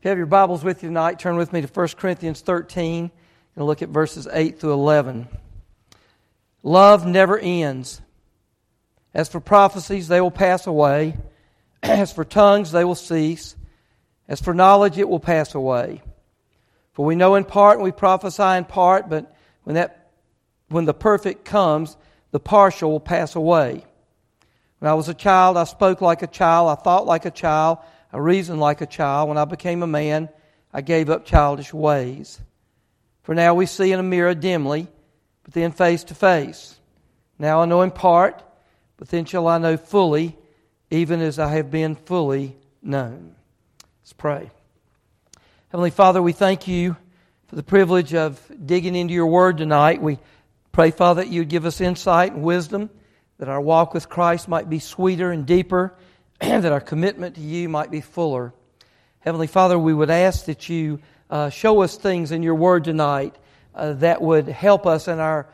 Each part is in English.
If you have your Bibles with you tonight, turn with me to 1 Corinthians 13 and look at verses 8 through 11. Love never ends. As for prophecies, they will pass away. As for tongues, they will cease. As for knowledge, it will pass away. For we know in part and we prophesy in part, but when the perfect comes, the partial will pass away. When I was a child, I spoke like a child, I thought like a child, I reasoned like a child. When I became a man, I gave up childish ways. For now we see in a mirror dimly, but then face to face. Now I know in part, but then shall I know fully, even as I have been fully known. Let's pray. Heavenly Father, we thank You for the privilege of digging into Your Word tonight. We pray, Father, that You'd give us insight and wisdom, that our walk with Christ might be sweeter and deeper, and that our commitment to You might be fuller. Heavenly Father, we would ask that You show us things in Your Word tonight that would help us in our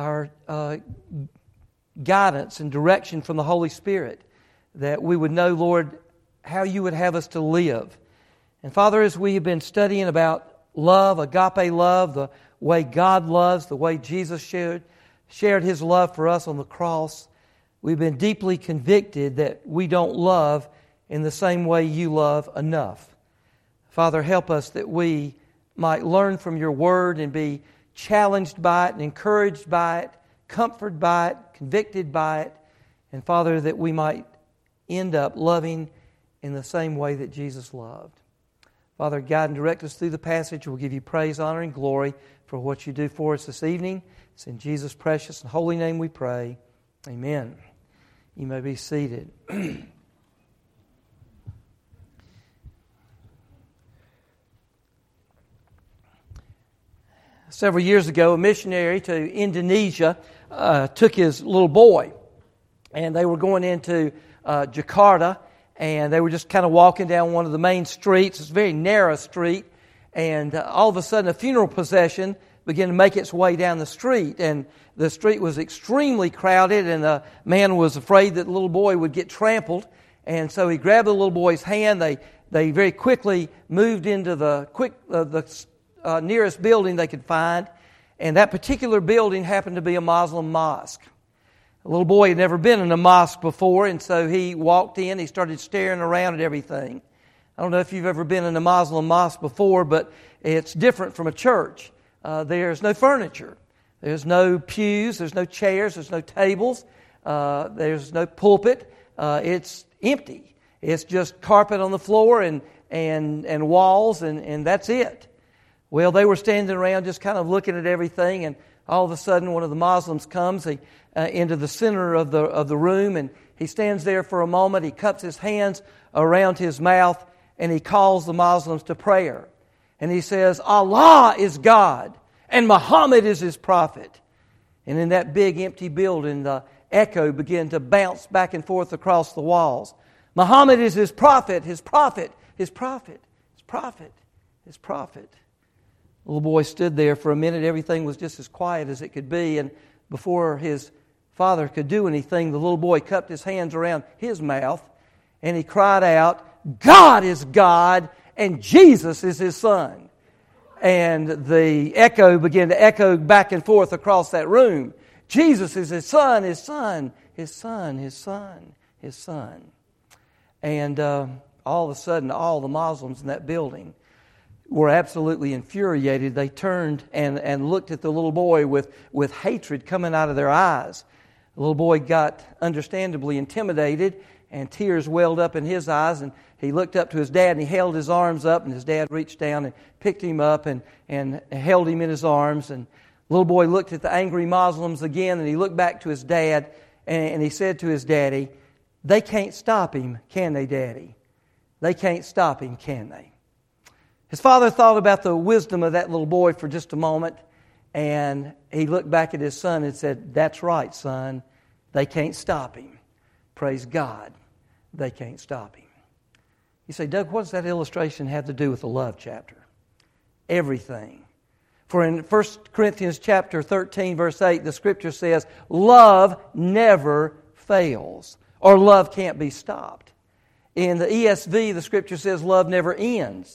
guidance and direction from the Holy Spirit, that we would know, Lord, how You would have us to live. And Father, as we have been studying about love, agape love, the way God loves, the way Jesus shared His love for us on the cross, we've been deeply convicted that we don't love in the same way You love enough. Father, help us that we might learn from Your Word and be challenged by it and encouraged by it, comforted by it, convicted by it, and Father, that we might end up loving in the same way that Jesus loved. Father, guide and direct us through the passage. We'll give You praise, honor, and glory for what You do for us this evening. It's in Jesus' precious and holy name we pray. Amen. You may be seated. Several years ago, a missionary to Indonesia took his little boy, and they were going into Jakarta, and they were just kind of walking down one of the main streets. It's a very narrow street, and all of a sudden a funeral procession began to make its way down the street, and the street was extremely crowded, and the man was afraid that the little boy would get trampled, and so he grabbed the little boy's hand. They very quickly moved into the nearest building they could find, and that particular building happened to be a Muslim mosque. The little boy had never been in a mosque before, and so he walked in, he started staring around at everything. I don't know if you've ever been in a Muslim mosque before, but it's different from a church. There's no furniture. There's no pews. There's no chairs. There's no tables. There's no pulpit. It's empty. It's just carpet on the floor and walls, and that's it. Well, they were standing around just kind of looking at everything, and all of a sudden one of the Muslims comes into the center of the room, and he stands there for a moment. He cups his hands around his mouth, and he calls the Muslims to prayer. And he says, Allah is God, and Muhammad is His prophet. And in that big empty building, the echo began to bounce back and forth across the walls. Muhammad is His prophet, His prophet, His prophet, His prophet, His prophet. The little boy stood there for a minute. Everything was just as quiet as it could be. And before his father could do anything, the little boy cupped his hands around his mouth and he cried out, God is God and Jesus is His Son. And the echo began to echo back and forth across that room. Jesus is His Son, His Son, His Son, His Son, His Son. And all of a sudden, all the Muslims in that building were absolutely infuriated. They turned and looked at the little boy with hatred coming out of their eyes. The little boy got understandably intimidated, and tears welled up in his eyes, and he looked up to his dad, and he held his arms up, and his dad reached down and picked him up and held him in his arms. And the little boy looked at the angry Muslims again, and he looked back to his dad, and he said to his daddy, they can't stop him, can they, Daddy? They can't stop him, can they? His father thought about the wisdom of that little boy for just a moment, and he looked back at his son and said, that's right, son. They can't stop him. Praise God. They can't stop him. You say, Doug, what does that illustration have to do with the love chapter? Everything. For in 1 Corinthians chapter 13, verse 8, the Scripture says, love never fails, or love can't be stopped. In the ESV, the Scripture says love never ends.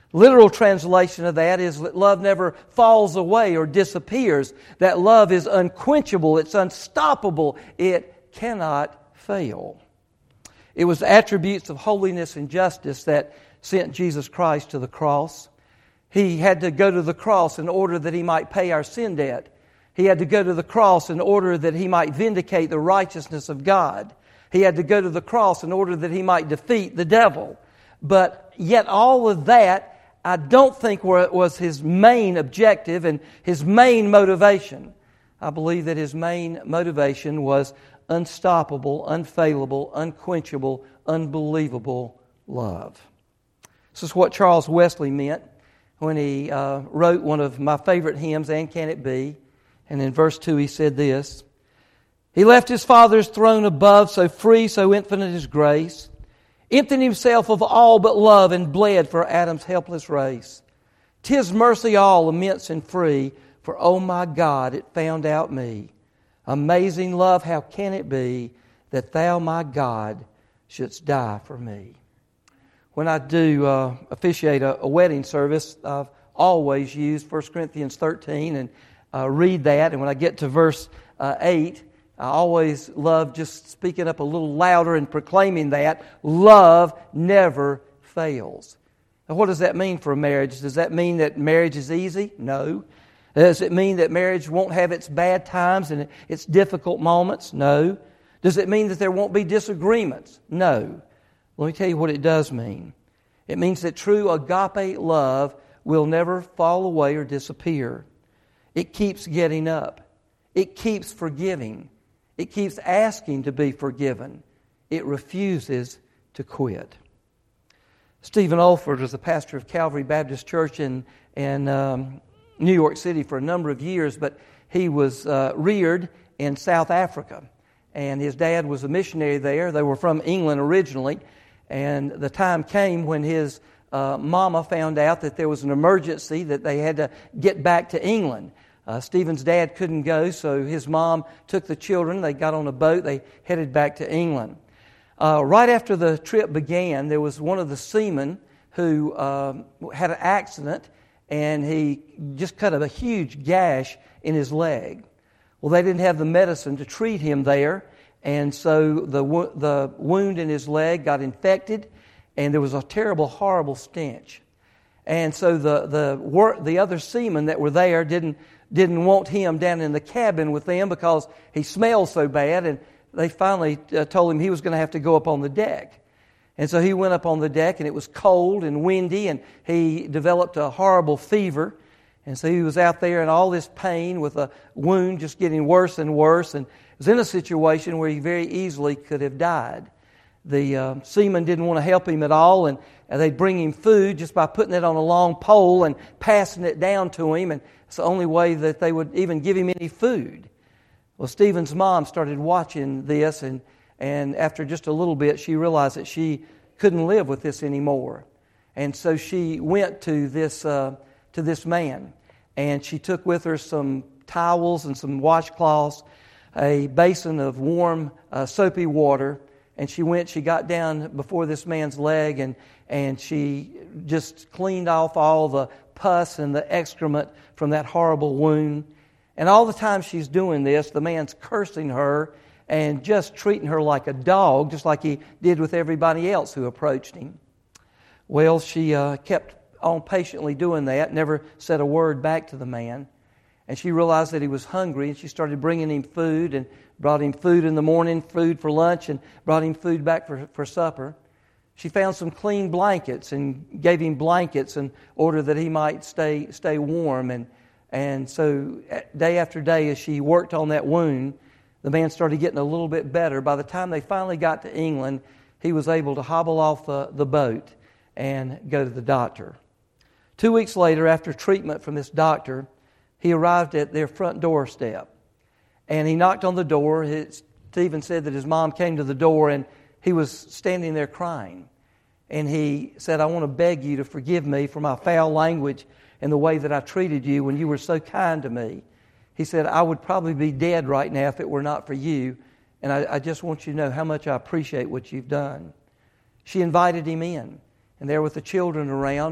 Literal translation of that is that love never falls away or disappears. That love is unquenchable. It's unstoppable. It cannot fail. It was the attributes of holiness and justice that sent Jesus Christ to the cross. He had to go to the cross in order that He might pay our sin debt. He had to go to the cross in order that He might vindicate the righteousness of God. He had to go to the cross in order that He might defeat the devil. But yet all of that, I don't think was His main objective and His main motivation. I believe that His main motivation was unstoppable, unfailable, unquenchable, unbelievable love. This is what Charles Wesley meant when he wrote one of my favorite hymns, And Can It Be? And in verse 2 he said this, He left His Father's throne above, so free, so infinite His grace, emptied Himself of all but love and bled for Adam's helpless race. 'Tis mercy all immense and free, for oh my God, it found out me. Amazing love, how can it be that Thou, my God, shouldst die for me? When I do officiate a wedding service, I've always used 1 Corinthians 13 and read that. And when I get to verse 8, I always love just speaking up a little louder and proclaiming that love never fails. Now, what does that mean for a marriage? Does that mean that marriage is easy? No. Does it mean that marriage won't have its bad times and its difficult moments? No. Does it mean that there won't be disagreements? No. Let me tell you what it does mean. It means that true agape love will never fall away or disappear. It keeps getting up. It keeps forgiving. It keeps asking to be forgiven. It refuses to quit. Stephen Olford was the pastor of Calvary Baptist Church in New York City for a number of years, but he was reared in South Africa. And his dad was a missionary there. They were from England originally. And the time came when his mama found out that there was an emergency, that they had to get back to England. Stephen's dad couldn't go, so his mom took the children. They got on a boat. They headed back to England. Right after the trip began, there was one of the seamen who had an accident, and he just cut a huge gash in his leg. Well, they didn't have the medicine to treat him there, and so the wound in his leg got infected, and there was a terrible, horrible stench. And so the other seamen that were there didn't want him down in the cabin with them because he smelled so bad, and they finally told him he was going to have to go up on the deck. And so he went up on the deck, and it was cold and windy, and he developed a horrible fever. And so he was out there in all this pain with a wound just getting worse and worse, and was in a situation where he very easily could have died. The seamen didn't want to help him at all, and they'd bring him food just by putting it on a long pole and passing it down to him, and it's the only way that they would even give him any food. Well, Stephen's mom started watching this, and after just a little bit, she realized that she couldn't live with this anymore. And so she went to this man, and she took with her some towels and some washcloths, a basin of warm, soapy water, and she got down before this man's leg, and she just cleaned off all the pus and the excrement from that horrible wound. And all the time she's doing this, the man's cursing her and just treating her like a dog, just like he did with everybody else who approached him. Well, she kept on patiently doing that, never said a word back to the man. And she realized that he was hungry, and she started bringing him food, and brought him food in the morning, food for lunch, and brought him food back for supper. She found some clean blankets and gave him blankets in order that he might stay warm. And so day after day, as she worked on that wound, the man started getting a little bit better. By the time they finally got to England, he was able to hobble off the boat and go to the doctor. 2 weeks later, after treatment from this doctor, he arrived at their front doorstep. And he knocked on the door. Stephen said that his mom came to the door, and he was standing there crying. And he said, I want to beg you to forgive me for my foul language and the way that I treated you when you were so kind to me. He said, I would probably be dead right now if it were not for you. And I just want you to know how much I appreciate what you've done. She invited him in. And there with the children around,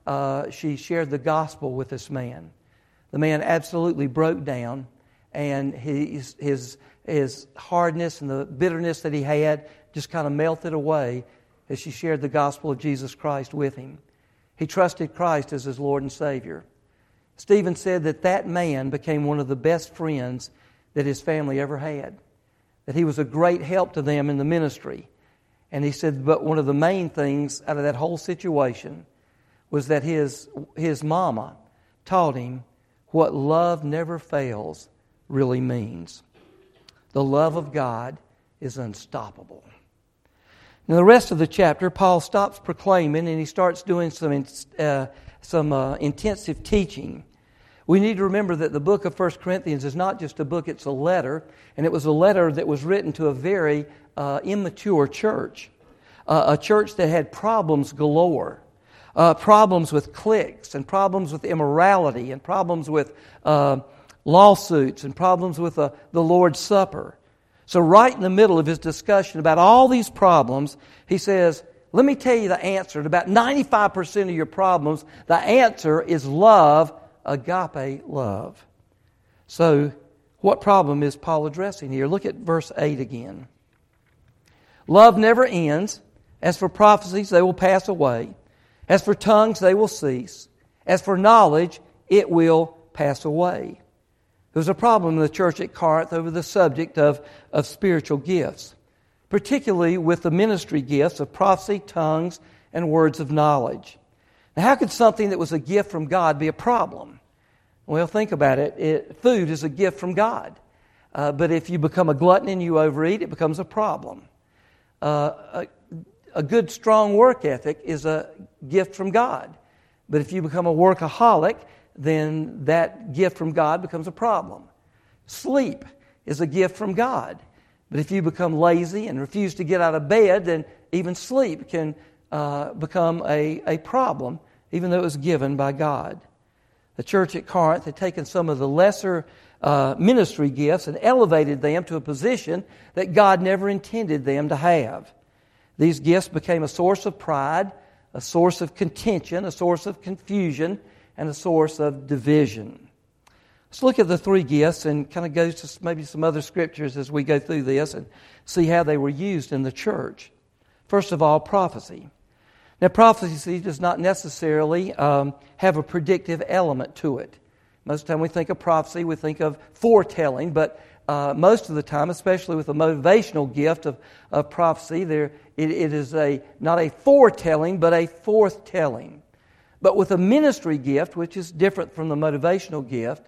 she shared the gospel with this man. The man absolutely broke down, and his hardness and the bitterness that he had just kind of melted away as she shared the gospel of Jesus Christ with him. He trusted Christ as his Lord and Savior. Stephen said that man became one of the best friends that his family ever had, that he was a great help to them in the ministry. And he said, but one of the main things out of that whole situation was that his mama taught him what love never fails really means. The love of God is unstoppable. In the rest of the chapter, Paul stops proclaiming and he starts doing some intensive teaching. We need to remember that the book of 1 Corinthians is not just a book, it's a letter. And it was a letter that was written to a very immature church. A church that had problems galore. Problems with cliques and problems with immorality and problems with lawsuits and problems with the Lord's Supper. So right in the middle of his discussion about all these problems, he says, let me tell you the answer to about 95% of your problems. The answer is love, agape love. So what problem is Paul addressing here? Look at verse 8 again. Love never ends. As for prophecies, they will pass away. As for tongues, they will cease. As for knowledge, it will pass away. There was a problem in the church at Corinth over the subject of spiritual gifts, particularly with the ministry gifts of prophecy, tongues, and words of knowledge. Now, how could something that was a gift from God be a problem? Well, think about it. Food is a gift from God. But if you become a glutton and you overeat, it becomes a problem. A good, strong work ethic is a gift from God. But if you become a workaholic, then that gift from God becomes a problem. Sleep is a gift from God. But if you become lazy and refuse to get out of bed, then even sleep can become a problem, even though it was given by God. The church at Corinth had taken some of the lesser ministry gifts and elevated them to a position that God never intended them to have. These gifts became a source of pride, a source of contention, a source of confusion, and a source of division. Let's look at the three gifts and kind of go to maybe some other scriptures as we go through this and see how they were used in the church. First of all, prophecy. Now, prophecy does not necessarily have a predictive element to it. Most of the time we think of prophecy, we think of foretelling, but most of the time, especially with the motivational gift of prophecy, it is not a foretelling, but a forthtelling. But with a ministry gift, which is different from the motivational gift,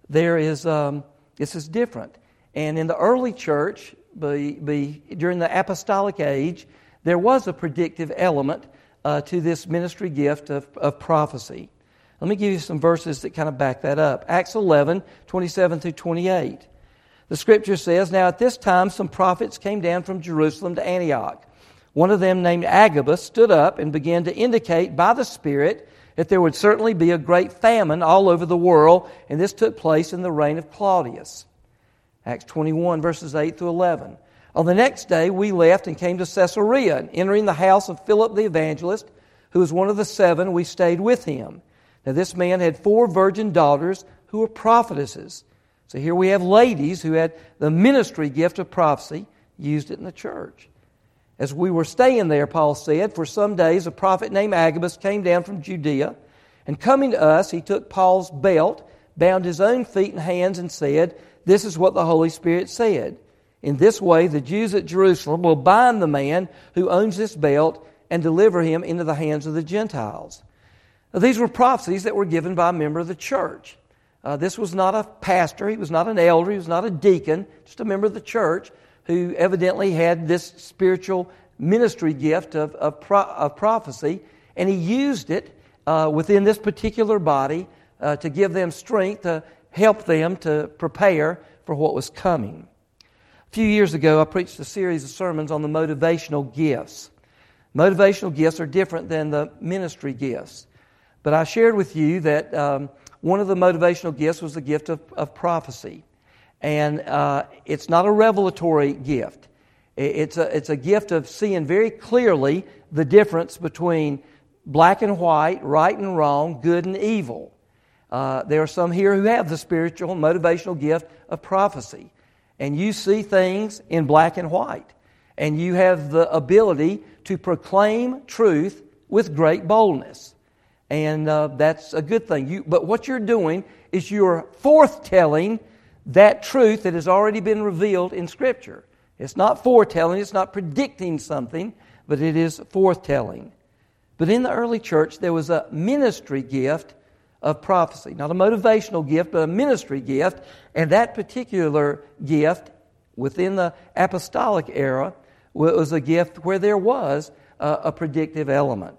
this is different. And in the early church, during the apostolic age, there was a predictive element to this ministry gift of prophecy. Let me give you some verses that kind of back that up. Acts 11, 27 through 28. The Scripture says, "Now at this time some prophets came down from Jerusalem to Antioch. One of them, named Agabus, stood up and began to indicate by the Spirit that there would certainly be a great famine all over the world, and this took place in the reign of Claudius." Acts 21, verses 8 through 11. "On the next day we left and came to Caesarea, and entering the house of Philip the evangelist, who was one of the 7, we stayed with him. Now this man had 4 virgin daughters who were prophetesses." So here we have ladies who had the ministry gift of prophecy, used it in the church. "As we were staying there," Paul said, "for some days a prophet named Agabus came down from Judea, and coming to us, he took Paul's belt, bound his own feet and hands, and said, 'This is what the Holy Spirit said. In this way the Jews at Jerusalem will bind the man who owns this belt and deliver him into the hands of the Gentiles.'" Now, these were prophecies that were given by a member of the church. This was not a pastor, he was not an elder, he was not a deacon, just a member of the church who evidently had this spiritual ministry gift of prophecy, and he used it within this particular body to give them strength, to help them to prepare for what was coming. A few years ago, I preached a series of sermons on the motivational gifts. Motivational gifts are different than the ministry gifts. But I shared with you that one of the motivational gifts was the gift of prophecy. And it's not a revelatory gift. It's a gift of seeing very clearly the difference between black and white, right and wrong, good and evil. There are some here who have the spiritual, motivational gift of prophecy. And you see things in black and white. And you have the ability to proclaim truth with great boldness. And that's a good thing. But what you're doing is you're forthtelling that truth that has already been revealed in Scripture. It's not foretelling, it's not predicting something, but it is forthtelling. But in the early church, there was a ministry gift of prophecy. Not a motivational gift, but a ministry gift. And that particular gift within the apostolic era was a gift where there was a predictive element.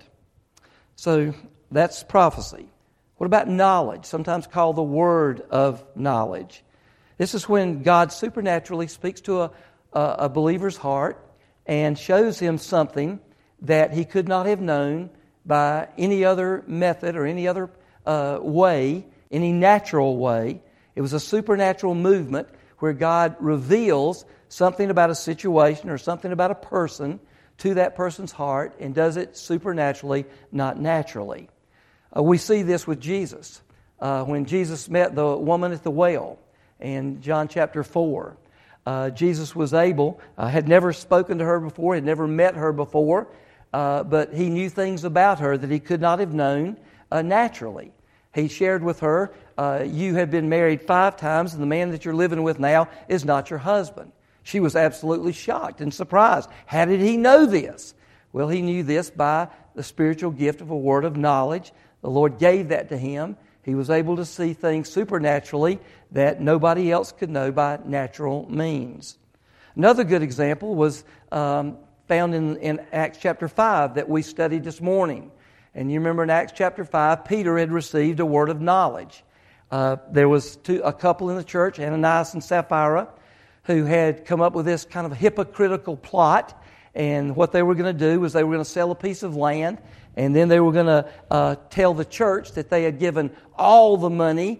So that's prophecy. What about knowledge? Sometimes called the word of knowledge. This is when God supernaturally speaks to a believer's heart and shows him something that he could not have known by any other method or any other way, any natural way. It was a supernatural movement where God reveals something about a situation or something about a person to that person's heart and does it supernaturally, not naturally. We see this with Jesus. When Jesus met the woman at the well in John chapter 4, Jesus was able, had never spoken to her before, had never met her before, but he knew things about her that he could not have known naturally. He shared with her, you have been married 5 times and the man that you're living with now is not your husband. She was absolutely shocked and surprised. How did he know this? Well, he knew this by the spiritual gift of a word of knowledge. The Lord gave that to him. He was able to see things supernaturally that nobody else could know by natural means. Another good example was found in Acts chapter 5 that we studied this morning. And you remember in Acts chapter 5, Peter had received a word of knowledge. There was a couple in the church, Ananias and Sapphira, who had come up with this kind of hypocritical plot. And what they were going to do was they were going to sell a piece of land, and then they were going to tell the church that they had given all the money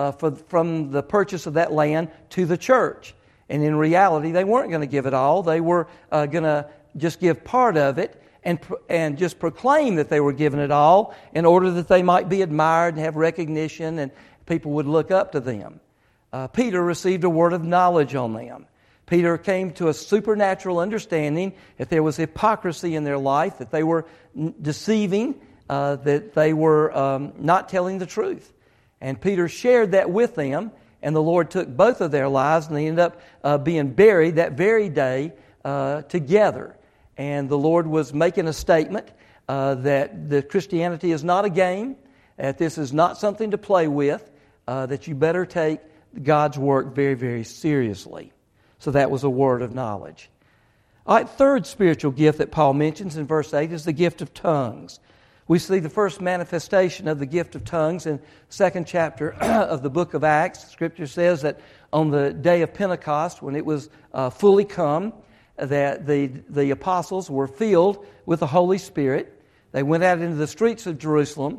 from the purchase of that land to the church. And in reality, they weren't going to give it all. They were going to just give part of it and just proclaim that they were giving it all in order that they might be admired and have recognition and people would look up to them. Peter received a word of knowledge on them. Peter came to a supernatural understanding that there was hypocrisy in their life, that they were deceiving, that they were not telling the truth. And Peter shared that with them, and the Lord took both of their lives, and they ended up being buried that very day together. And the Lord was making a statement that the Christianity is not a game, that this is not something to play with, that you better take God's work very, very seriously. So that was a word of knowledge. All right, third spiritual gift that Paul mentions in verse 8 is the gift of tongues. We see the first manifestation of the gift of tongues in the 2nd chapter of the book of Acts. Scripture says that on the day of Pentecost, when it was fully come, that the apostles were filled with the Holy Spirit. They went out into the streets of Jerusalem,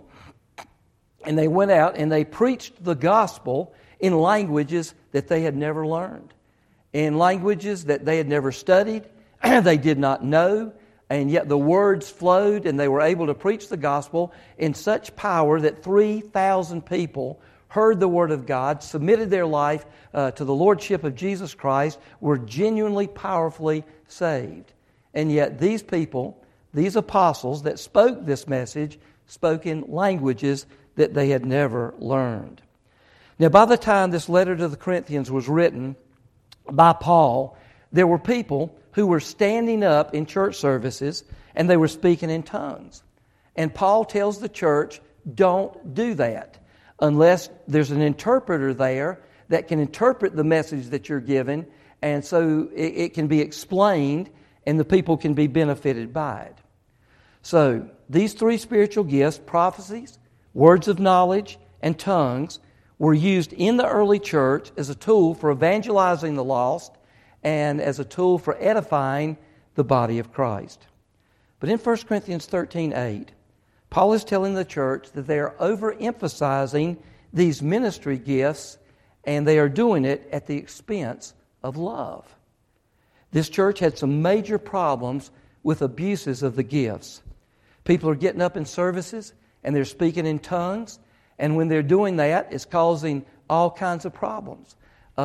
and they went out and they preached the gospel in languages that they had never learned, in languages that they had never studied, they did not know, and yet the words flowed and they were able to preach the gospel in such power that 3,000 people heard the word of God, submitted their life to the lordship of Jesus Christ, were genuinely, powerfully saved. And yet these people, these apostles that spoke this message, spoke in languages that they had never learned. Now, by the time this letter to the Corinthians was written by Paul, there were people who were standing up in church services and they were speaking in tongues. And Paul tells the church, don't do that unless there's an interpreter there that can interpret the message that you're given, and so it can be explained and the people can be benefited by it. So these 3 spiritual gifts, prophecies, words of knowledge, and tongues, were used in the early church as a tool for evangelizing the lost and as a tool for edifying the body of Christ. But in 1 Corinthians 13:8, Paul is telling the church that they are overemphasizing these ministry gifts, and they are doing it at the expense of love. This church had some major problems with abuses of the gifts. People are getting up in services and they're speaking in tongues. And when they're doing that, it's causing all kinds of problems.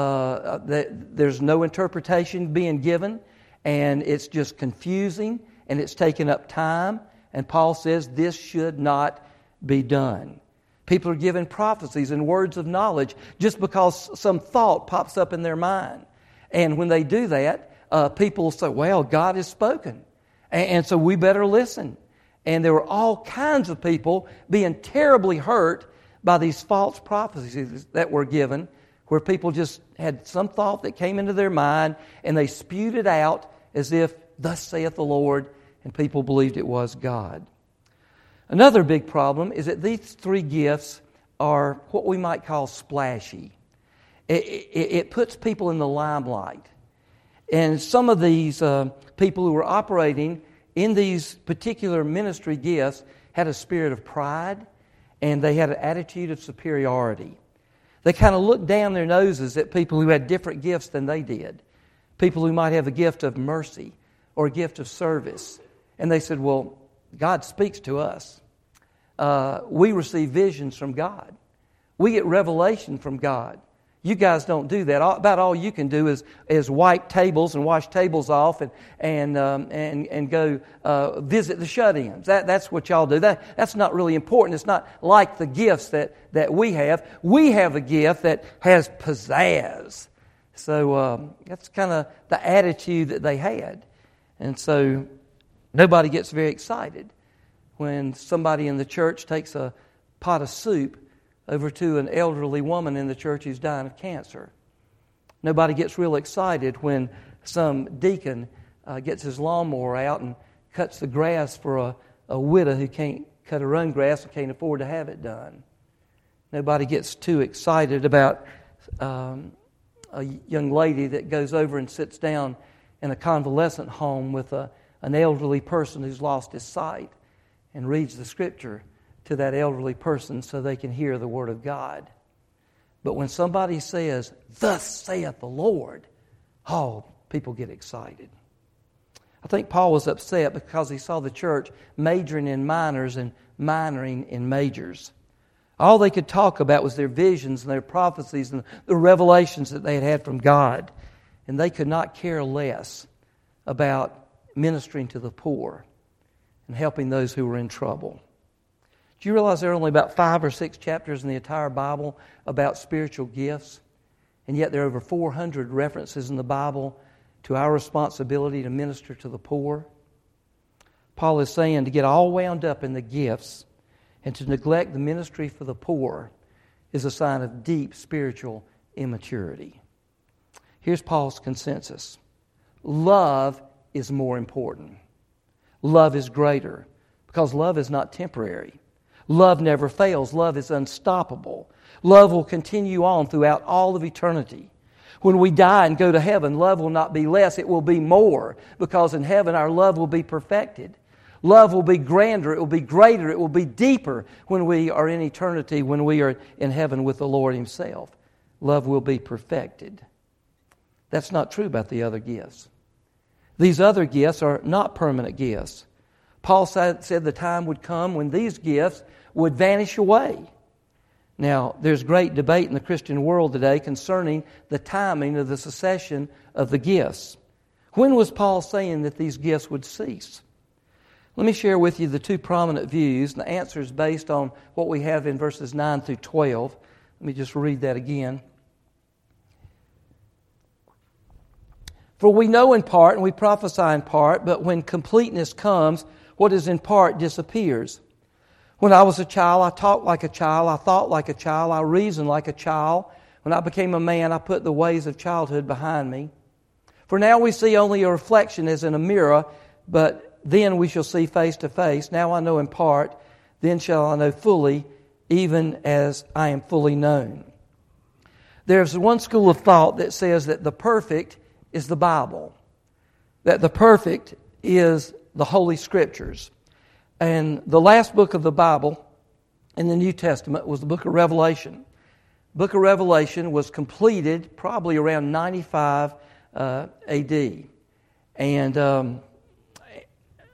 There's no interpretation being given, and it's just confusing, and it's taking up time. And Paul says this should not be done. People are given prophecies and words of knowledge just because some thought pops up in their mind. And when they do that, people say, well, God has spoken. And so we better listen. And there were all kinds of people being terribly hurt by these false prophecies that were given, where people just had some thought that came into their mind and they spewed it out as if, thus saith the Lord, and people believed it was God. Another big problem is that these three gifts are what we might call splashy. It puts people in the limelight. And some of these people who were operating in these particular ministry gifts had a spirit of pride, and they had an attitude of superiority. They kind of looked down their noses at people who had different gifts than they did. People who might have a gift of mercy or a gift of service. And they said, well, God speaks to us. We receive visions from God. We get revelation from God. You guys don't do that. About all you can do is wipe tables and wash tables off and go visit the shut-ins. That's what y'all do. That's not really important. It's not like the gifts that we have. We have a gift that has pizzazz. So that's kind of the attitude that they had. And so nobody gets very excited when somebody in the church takes a pot of soup over to an elderly woman in the church who's dying of cancer. Nobody gets real excited when some deacon gets his lawnmower out and cuts the grass for a widow who can't cut her own grass and can't afford to have it done. Nobody gets too excited about a young lady that goes over and sits down in a convalescent home with an elderly person who's lost his sight and reads the Scripture to that elderly person so they can hear the Word of God. But when somebody says, thus saith the Lord, people get excited. I think Paul was upset because he saw the church majoring in minors and minoring in majors. All they could talk about was their visions and their prophecies and the revelations that they had had from God. And they could not care less about ministering to the poor and helping those who were in trouble. Do you realize there are only about 5 or 6 chapters in the entire Bible about spiritual gifts? And yet there are over 400 references in the Bible to our responsibility to minister to the poor. Paul is saying to get all wound up in the gifts and to neglect the ministry for the poor is a sign of deep spiritual immaturity. Here's Paul's consensus. Love is more important. Love is greater because love is not temporary. Love never fails. Love is unstoppable. Love will continue on throughout all of eternity. When we die and go to heaven, love will not be less, it will be more, because in heaven our love will be perfected. Love will be grander, it will be greater, it will be deeper when we are in eternity, when we are in heaven with the Lord Himself. Love will be perfected. That's not true about the other gifts. These other gifts are not permanent gifts. Paul said the time would come when these gifts would vanish away. Now, there's great debate in the Christian world today concerning the timing of the cessation of the gifts. When was Paul saying that these gifts would cease? Let me share with you the two prominent views. The answer is based on what we have in verses 9 through 12. Let me just read that again. For we know in part and we prophesy in part, but when completeness comes, what is in part disappears. When I was a child, I talked like a child, I thought like a child, I reasoned like a child. When I became a man, I put the ways of childhood behind me. For now we see only a reflection as in a mirror, but then we shall see face to face. Now I know in part, then shall I know fully, even as I am fully known. There's one school of thought that says that the perfect is the Bible, that the perfect is the Holy Scriptures. And the last book of the Bible in the New Testament was the book of Revelation. The book of Revelation was completed probably around 95 A.D. And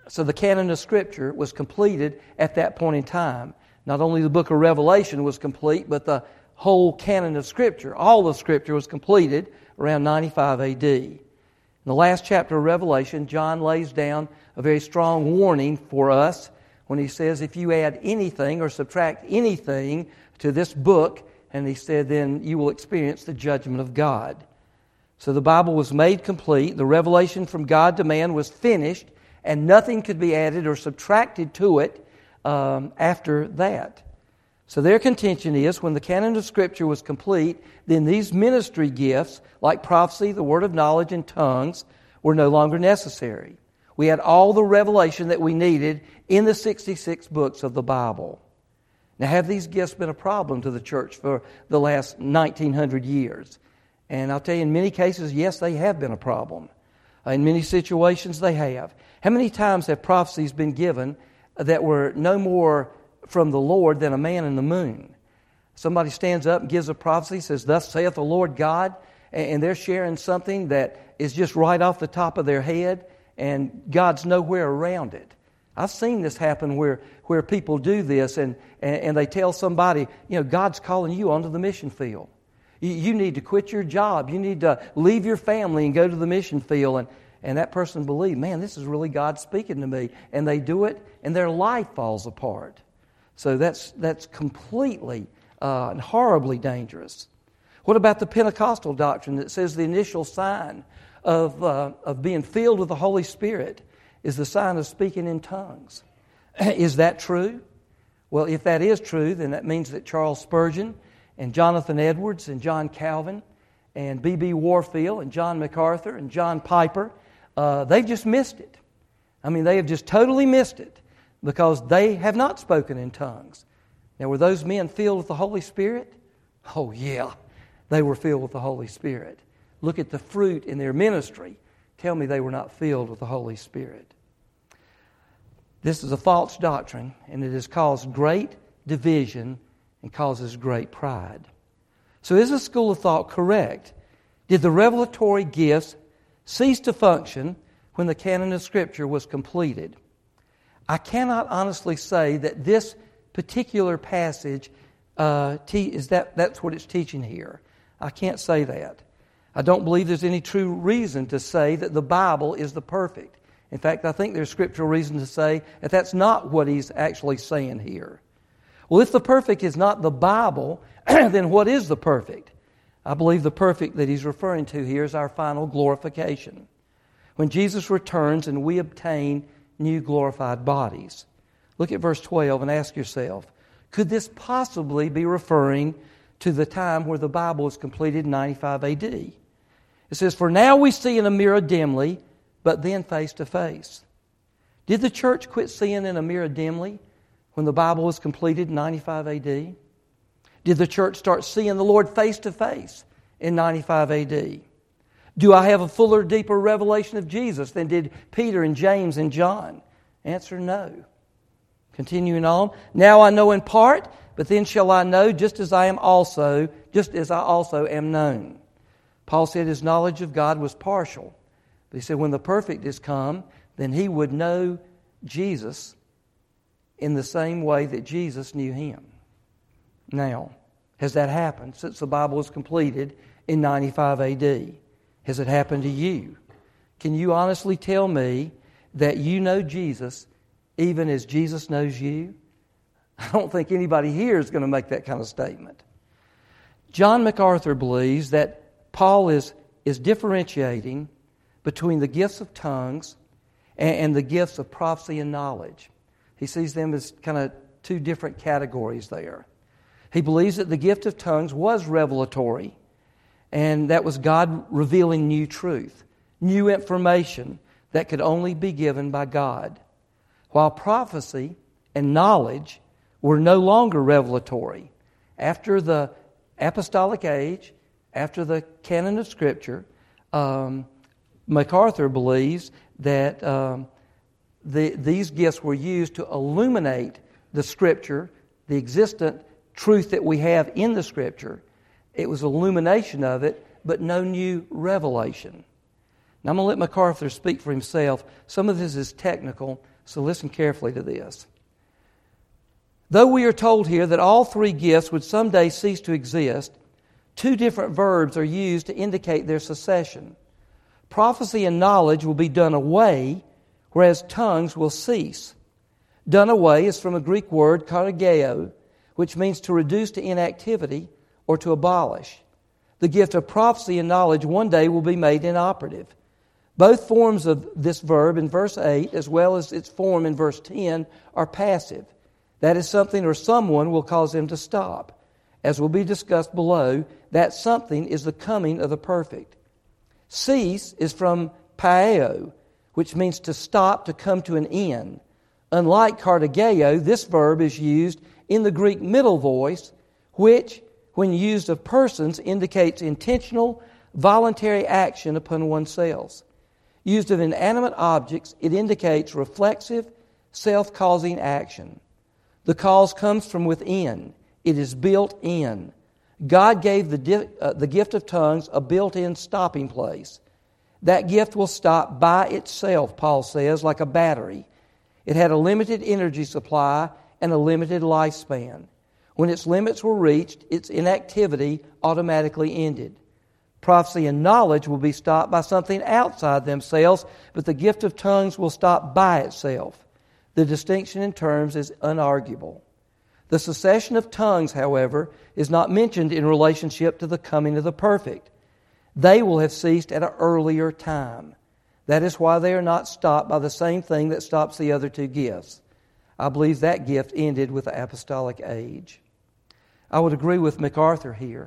So the canon of Scripture was completed at that point in time. Not only the book of Revelation was complete, but the whole canon of Scripture, all of Scripture was completed around 95 A.D. In the last chapter of Revelation, John lays down a very strong warning for us when he says, if you add anything or subtract anything to this book, and he said, then you will experience the judgment of God. So the Bible was made complete. The revelation from God to man was finished, and nothing could be added or subtracted to it after that. So their contention is, when the canon of Scripture was complete, then these ministry gifts, like prophecy, the word of knowledge, and tongues, were no longer necessary. We had all the revelation that we needed in the 66 books of the Bible. Now, have these gifts been a problem to the church for the last 1900 years? And I'll tell you, in many cases, yes, they have been a problem. In many situations, they have. How many times have prophecies been given that were no more from the Lord than a man in the moon? Somebody stands up and gives a prophecy, says, thus saith the Lord God, and they're sharing something that is just right off the top of their head, and God's nowhere around it. I've seen this happen where people do this, and they tell somebody, God's calling you onto the mission field. You need to quit your job. You need to leave your family and go to the mission field. And that person believes, man, this is really God speaking to me. And they do it, and their life falls apart. So that's completely and horribly dangerous. What about the Pentecostal doctrine that says the initial sign of being filled with the Holy Spirit is the sign of speaking in tongues? Is that true? Well, if that is true, then that means that Charles Spurgeon and Jonathan Edwards and John Calvin and B.B. Warfield and John MacArthur and John Piper, they've just missed it. I mean, they have just totally missed it because they have not spoken in tongues. Now, were those men filled with the Holy Spirit? Oh, yeah, they were filled with the Holy Spirit. Look at the fruit in their ministry. Tell me they were not filled with the Holy Spirit. This is a false doctrine, and it has caused great division and causes great pride. So is the school of thought correct? Did the revelatory gifts cease to function when the canon of Scripture was completed? I cannot honestly say that this particular passage that's what it's teaching here. I can't say that. I don't believe there's any true reason to say that the Bible is the perfect. In fact, I think there's scriptural reason to say that that's not what he's actually saying here. Well, if the perfect is not the Bible, then what is the perfect? I believe the perfect that he's referring to here is our final glorification. When Jesus returns and we obtain new glorified bodies. Look at verse 12 and ask yourself, could this possibly be referring to the time where the Bible was completed in 95 A.D.? It says, for now we see in a mirror dimly, but then face to face. Did the church quit seeing in a mirror dimly when the Bible was completed in 95 A.D.? Did the church start seeing the Lord face to face in 95 A.D.? Do I have a fuller, deeper revelation of Jesus than did Peter and James and John? Answer, no. Continuing on, now I know in part, but then shall I know just as I also am known. Paul said his knowledge of God was partial. But he said when the perfect is come, then he would know Jesus in the same way that Jesus knew him. Now, has that happened since the Bible was completed in 95 A.D.? Has it happened to you? Can you honestly tell me that you know Jesus even as Jesus knows you? I don't think anybody here is going to make that kind of statement. John MacArthur believes that Paul is differentiating between the gifts of tongues and the gifts of prophecy and knowledge. He sees them as kind of two different categories there. He believes that the gift of tongues was revelatory, and that was God revealing new truth, new information that could only be given by God. While prophecy and knowledge were no longer revelatory. After the apostolic age, after the canon of Scripture, MacArthur believes that these gifts were used to illuminate the Scripture, the existent truth that we have in the Scripture. It was illumination of it, but no new revelation. Now I'm going to let MacArthur speak for himself. Some of this is technical, So listen carefully to this. Though we are told here that all three gifts would someday cease to exist, two different verbs are used to indicate their cessation. Prophecy and knowledge will be done away, whereas tongues will cease. Done away is from a Greek word, katargeo, which means to reduce to inactivity or to abolish. The gift of prophecy and knowledge one day will be made inoperative. Both forms of this verb in verse 8, as well as its form in verse 10, are passive. That is, something or someone will cause them to stop. As will be discussed below, that something is the coming of the perfect. Cease is from paeo, which means to stop, to come to an end. Unlike katargeo, this verb is used in the Greek middle voice, which, when used of persons, indicates intentional, voluntary action upon oneself. Used of inanimate objects, it indicates reflexive, self-causing action. The cause comes from within. It is built in. God gave the gift of tongues a built-in stopping place. That gift will stop by itself, Paul says, like a battery. It had a limited energy supply and a limited lifespan. When its limits were reached, its inactivity automatically ended. Prophecy and knowledge will be stopped by something outside themselves, but the gift of tongues will stop by itself. The distinction in terms is unarguable. The cessation of tongues, however, is not mentioned in relationship to the coming of the perfect. They will have ceased at an earlier time. That is why they are not stopped by the same thing that stops the other two gifts. I believe that gift ended with the apostolic age. I would agree with MacArthur here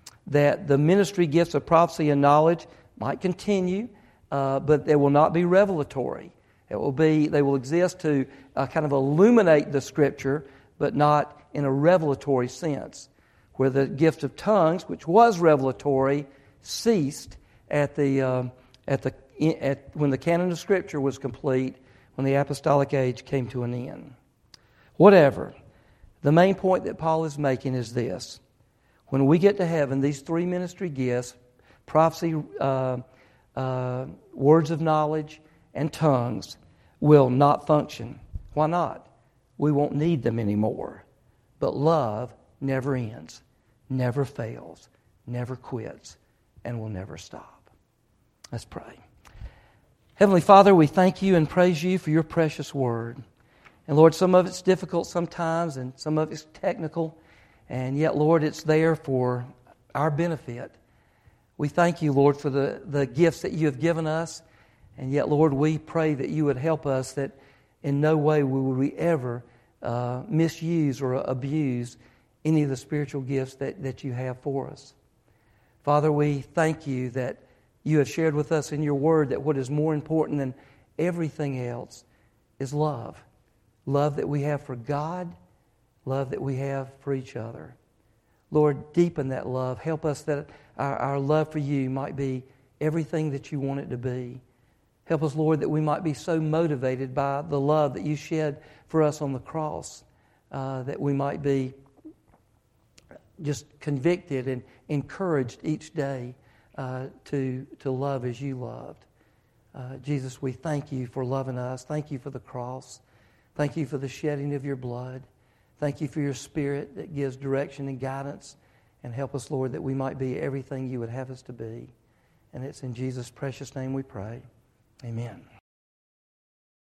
that the ministry gifts of prophecy and knowledge might continue, but they will not be revelatory. They will exist to kind of illuminate the Scripture, but not in a revelatory sense. Where the gift of tongues, which was revelatory, ceased when the canon of Scripture was complete, when the apostolic age came to an end. Whatever, the main point that Paul is making is this: when we get to heaven, these three ministry gifts, prophecy, words of knowledge, and tongues, will not function. Why not? We won't need them anymore. But love never ends, never fails, never quits, and will never stop. Let's pray. Heavenly Father, we thank you and praise you for your precious word. And Lord, some of it's difficult sometimes, and some of it's technical, and yet, Lord, it's there for our benefit. We thank you, Lord, for the gifts that you have given us. And yet, Lord, we pray that you would help us, that in no way will we ever misuse or abuse any of the spiritual gifts that you have for us. Father, we thank you that you have shared with us in your word that what is more important than everything else is love. Love that we have for God, love that we have for each other. Lord, deepen that love. Help us that our love for you might be everything that you want it to be. Help us, Lord, that we might be so motivated by the love that you shed for us on the cross, that we might be just convicted and encouraged each day to love as you loved. Jesus, we thank you for loving us. Thank you for the cross. Thank you for the shedding of your blood. Thank you for your Spirit that gives direction and guidance. And help us, Lord, that we might be everything you would have us to be. And it's in Jesus' precious name we pray. Amen.